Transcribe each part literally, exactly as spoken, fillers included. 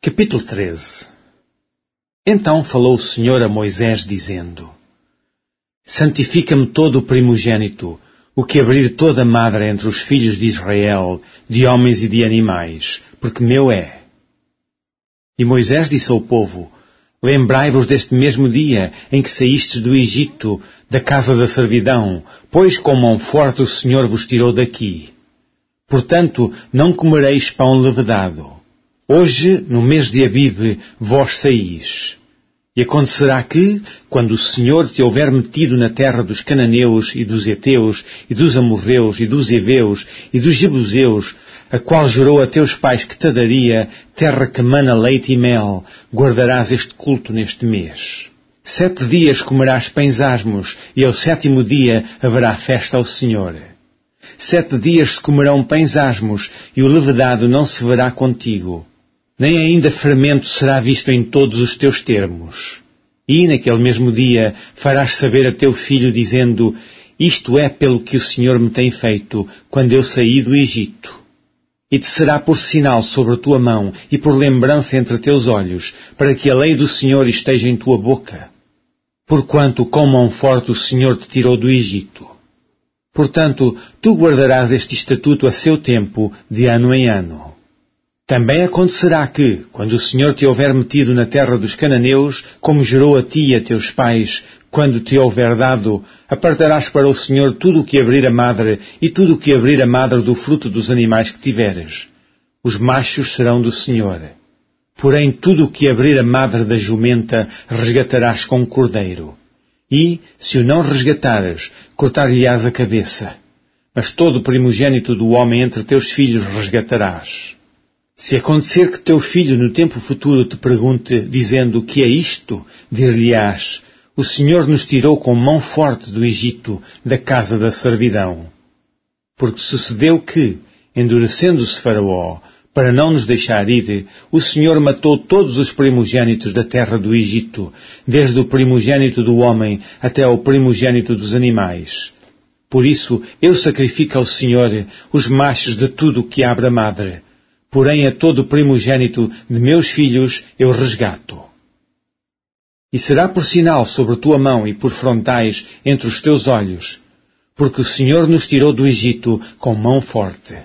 Capítulo treze. Então falou o Senhor a Moisés, dizendo: Santifica-me todo o primogênito, o que abrir toda a madre entre os filhos de Israel, de homens e de animais, porque meu é. E Moisés disse ao povo: Lembrai-vos deste mesmo dia em que saístes do Egito, da casa da servidão, pois com mão forte o Senhor vos tirou daqui. Portanto, não comereis pão levedado. Hoje, no mês de Abibe, vós saís. E acontecerá que, quando o Senhor te houver metido na terra dos cananeus e dos heteus e dos amorreus e dos heveus e dos jebuseus, a qual jurou a teus pais que te daria, terra que mana leite e mel, guardarás este culto neste mês. Sete dias comerás pães asmos, e ao sétimo dia haverá festa ao Senhor. Sete dias se comerão pães asmos, e o levedado não se verá contigo. Nem ainda fermento será visto em todos os teus termos. E, naquele mesmo dia, farás saber a teu filho, dizendo: Isto é pelo que o Senhor me tem feito, quando eu saí do Egito. E te será por sinal sobre a tua mão, e por lembrança entre teus olhos, para que a lei do Senhor esteja em tua boca. Porquanto com mão forte o Senhor te tirou do Egito. Portanto, tu guardarás este estatuto a seu tempo, de ano em ano. Também acontecerá que, quando o Senhor te houver metido na terra dos cananeus, como jurou a ti e a teus pais, quando te houver dado, apartarás para o Senhor tudo o que abrir a madre e tudo o que abrir a madre do fruto dos animais que tiveres. Os machos serão do Senhor. Porém, tudo o que abrir a madre da jumenta resgatarás com cordeiro. E, se o não resgatares, cortar-lhe-ás a cabeça. Mas todo o primogênito do homem entre teus filhos resgatarás. Se acontecer que teu filho no tempo futuro te pergunte, dizendo: Que é isto? Dir-lhe-ás: O Senhor nos tirou com mão forte do Egito, da casa da servidão. Porque sucedeu que, endurecendo-se Faraó, para não nos deixar ir, o Senhor matou todos os primogênitos da terra do Egito, desde o primogênito do homem até ao primogênito dos animais. Por isso, eu sacrifico ao Senhor os machos de tudo o que abre a madre. Porém, a todo o primogênito de meus filhos eu resgato. E será por sinal sobre tua mão e por frontais entre os teus olhos, porque o Senhor nos tirou do Egito com mão forte.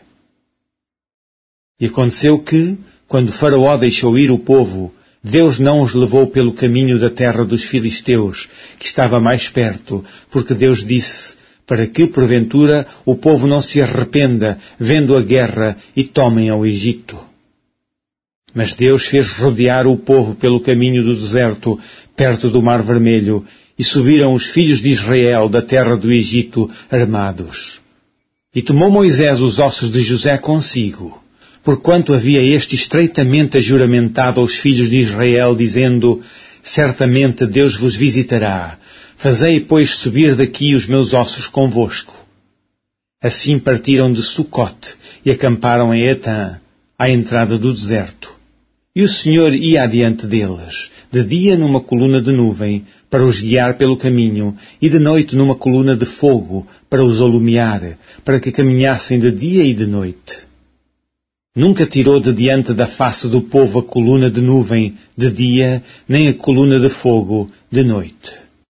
E aconteceu que, quando Faraó deixou ir o povo, Deus não os levou pelo caminho da terra dos filisteus, que estava mais perto, porque Deus disse: para que, porventura, o povo não se arrependa, vendo a guerra, e tomem ao Egito. Mas Deus fez rodear o povo pelo caminho do deserto, perto do Mar Vermelho, e subiram os filhos de Israel da terra do Egito, armados. E tomou Moisés os ossos de José consigo, porquanto havia este estreitamente ajuramentado aos filhos de Israel, dizendo: Certamente Deus vos visitará. Fazei, pois, subir daqui os meus ossos convosco. Assim partiram de Sucote e acamparam em Etã, à entrada do deserto. E o Senhor ia adiante deles, de dia numa coluna de nuvem, para os guiar pelo caminho, e de noite numa coluna de fogo, para os alumiar, para que caminhassem de dia e de noite. Nunca tirou de diante da face do povo a coluna de nuvem de dia, nem a coluna de fogo de noite.